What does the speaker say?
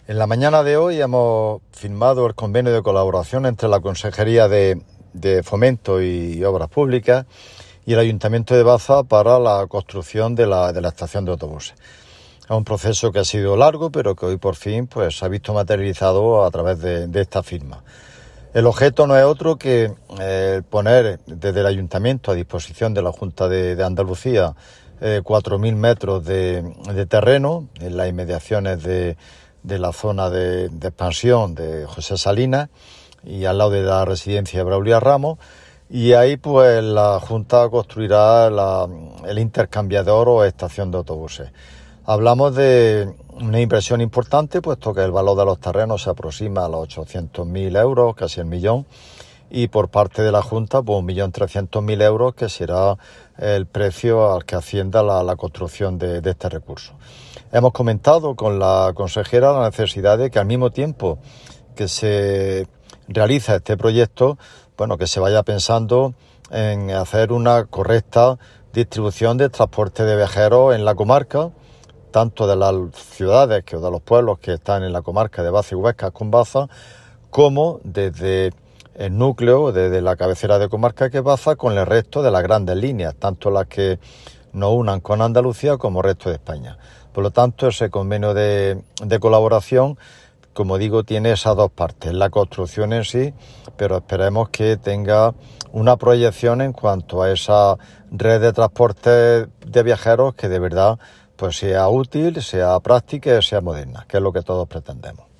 En la mañana de hoy hemos firmado el convenio de colaboración entre la Consejería de Fomento y Obras Públicas y el Ayuntamiento de Baza para la construcción de la estación de autobuses. Es un proceso que ha sido largo, pero que hoy por fin se ha visto materializado a través de esta firma. El objeto no es otro que poner desde el Ayuntamiento a disposición de la Junta de Andalucía 4.000 metros de terreno en las inmediaciones de la zona de expansión de José Salinas y al lado de la residencia de Braulio Ramos, y ahí la Junta construirá el intercambiador o estación de autobuses. Hablamos de una inversión importante, puesto que el valor de los terrenos se aproxima a los 800.000 euros, casi el millón, y por parte de la Junta 1.300.000 euros, que será el precio al que ascienda la construcción de este recurso. Hemos comentado con la consejera la necesidad de que al mismo tiempo que se realiza este proyecto, que se vaya pensando en hacer una correcta distribución de transporte de viajeros en la comarca, tanto de las ciudades o de los pueblos que están en la comarca de Baza y Huesca con Baza, como desde el núcleo, desde la cabecera de comarca que es Baza, con el resto de las grandes líneas, tanto las que nos unan con Andalucía como el resto de España. Por lo tanto, ese convenio de colaboración, como digo, tiene esas dos partes, la construcción en sí, pero esperemos que tenga una proyección en cuanto a esa red de transporte de viajeros que de verdad sea útil, sea práctica y sea moderna, que es lo que todos pretendemos.